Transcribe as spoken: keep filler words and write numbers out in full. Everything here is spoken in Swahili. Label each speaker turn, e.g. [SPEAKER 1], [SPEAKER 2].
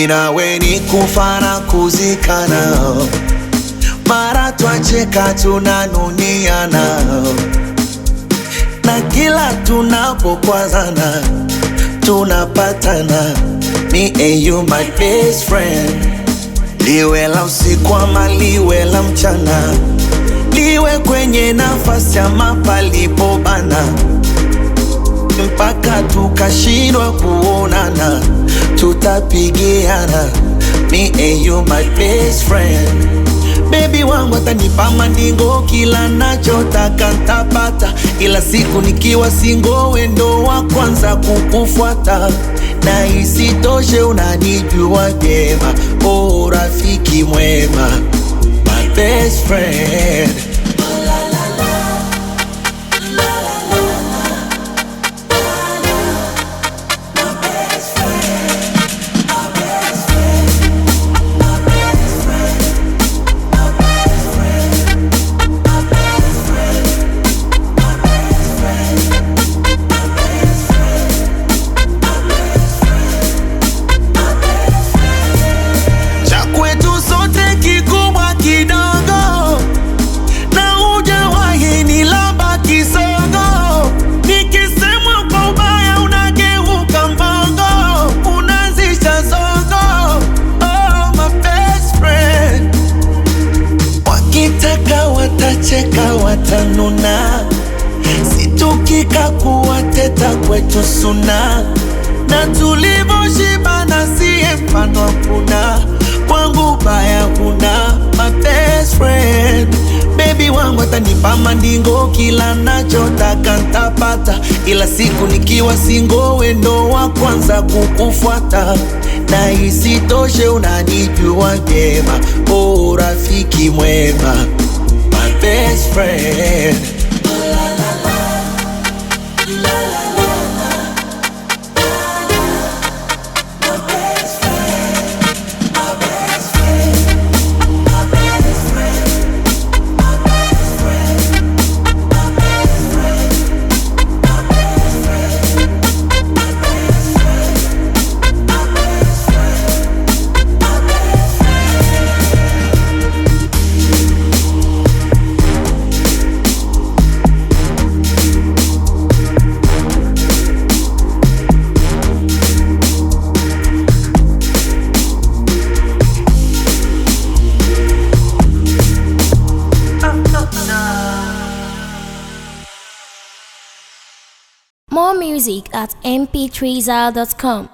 [SPEAKER 1] Mimi nawe ni kufa na kuzikana, mara twacheka tunanuniana, na kila tunapokwazana tunapatana. Me and you my best friend. Liwe la usiku ama liwe la mchana, liwe kwenye nafasi ama palipobana, mpaka tukashindwa kuonana tutapigiana. Me and you my best friend. Baby wangu atanipa mandingo, kila nachotaka ntapata, ila siku nikiwa single wendo wa kwanza kukufuata. Na isitoshe unanijua vyema, oh rafiki mwema, my best friend. Watacheka watanuna, situkika kuwateta kwetu suna, na tulivoshibana siye mfano hakuna, kwangu baya huna, my best friend. Baby wangu atanipa mandingo, kila nachotaka ntapata, ila siku nikiwa single wendo wa kwanza kukufuata. Na isitoshe unanijua vyema, oh rafiki mwema, my best friend.
[SPEAKER 2] More music at m p three zal dot com.